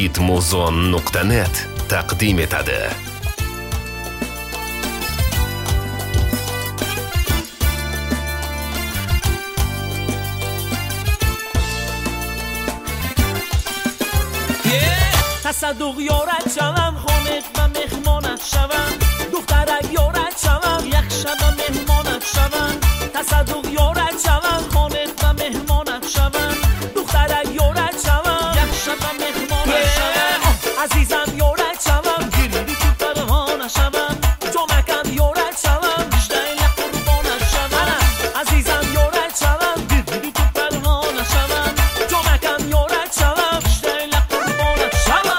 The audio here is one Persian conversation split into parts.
hitmuzon.net taqdim etadi. تصدق یارت شوم خانت و مهمانت شوم دخترک یارت شوم یک شب مهمانت شوم تصدق یارت شوم خانت و مهمانت شوم دخترک یارت شوم یک شب مهمانت شوم عزیزم یارت شوم گیری تو پروانه شوم جانکم یارت شوم بیشتر قربانت شوم عزیزم یارت شوم گیری تو پروانه شوم جانکم یارت شوم بیشتر قربانت شوم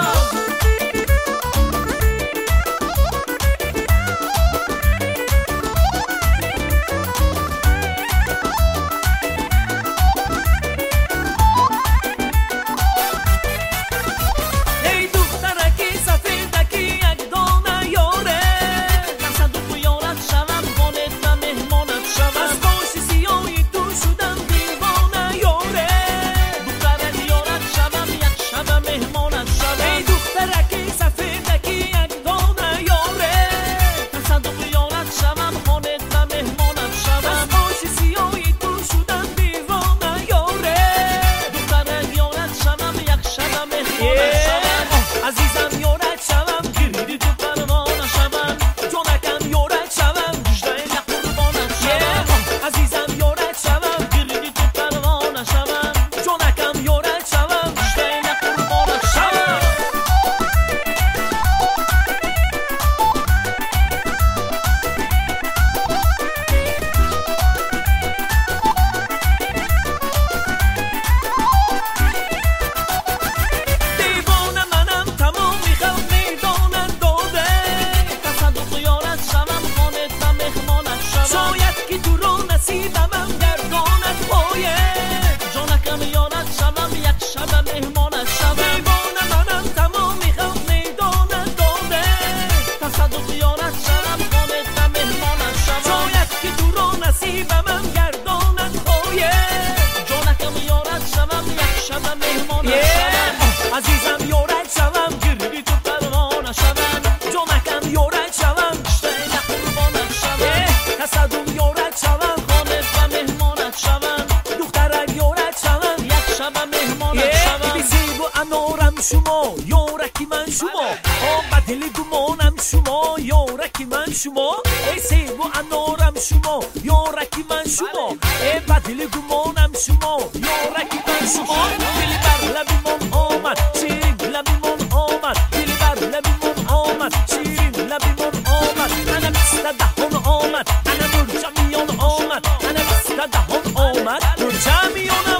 عزیزم یارت شوم گیری تو پروانه شوم جانکم یارت شوم بیشتر قربانت شوم تصدق یارت شوم خانت و مهمانت شوم دخترک یارت شوم یک شب مهمانت شوم بیزیب و انارم شما یارکی من شما بدل گمانم شما یارکی من شما ای سیب و انارم شما یارکی من شما ای بدل گمانم شما یارکی من شما دلی بر لبیمون آمد شیرین لبیمون آمد دلی بر لبیمون آمد شیرین لبیمون آمد انا بست دهان آمد انا نور جمیان آمد انا بست دهان آمد نور جمیانم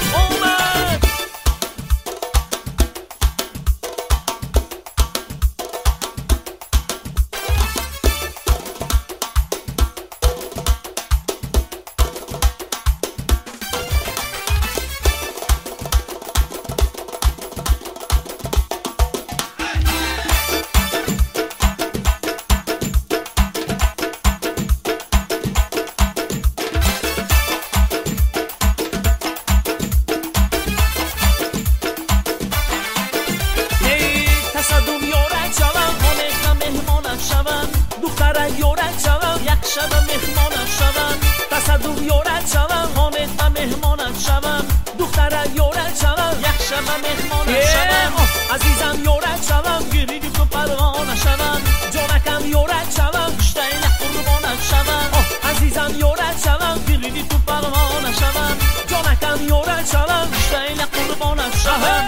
آمد دخترک یارت شوم یک شب مهمانت شوم تصدق یارت شوم خانت و مهمانت شوم دخترک یارت شوم یک شب مهمانت شوم عزیزم یارت شوم گیری تو پروانه شوم جانکم یارت شوم بیشتر قربانت شوم عزیزم یارت شوم گیری تو پروانه شوم جانکم یارت شوم بیشتر قربانت شوم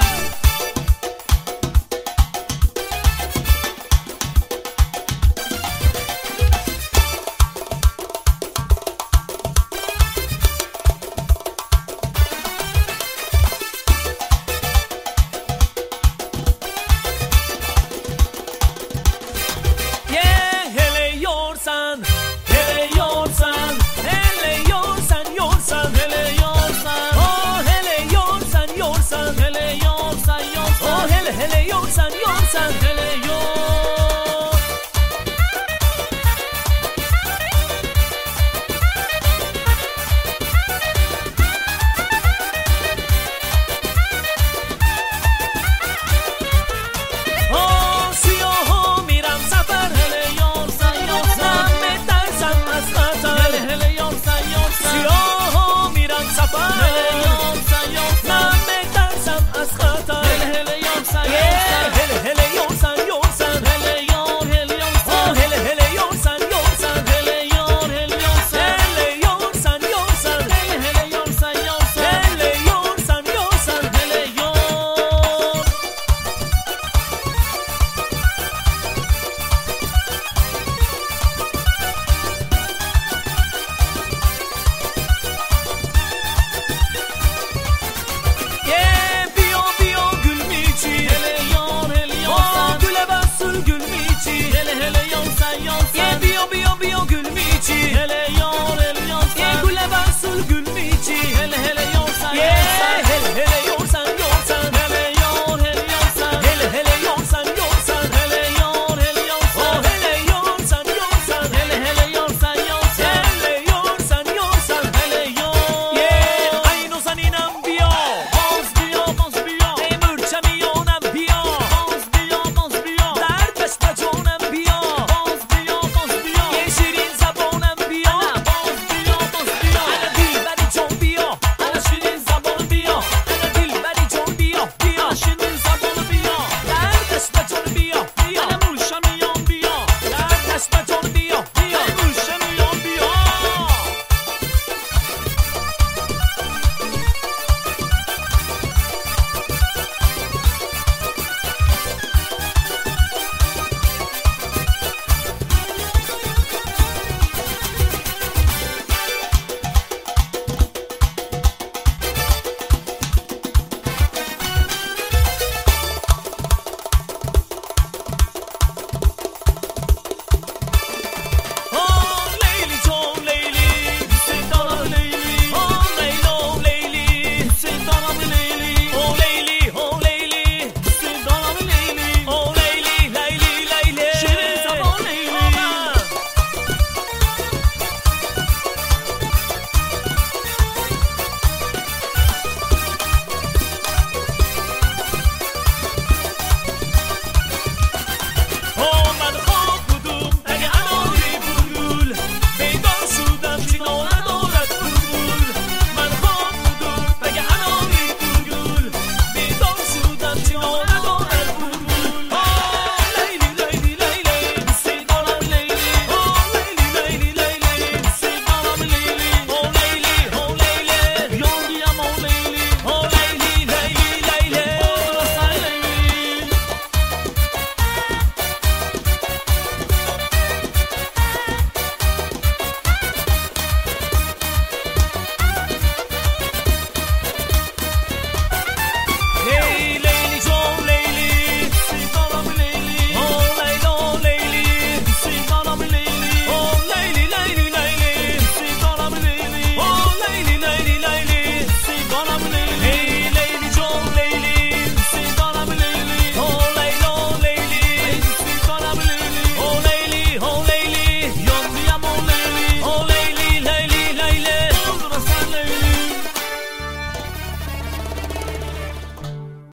دل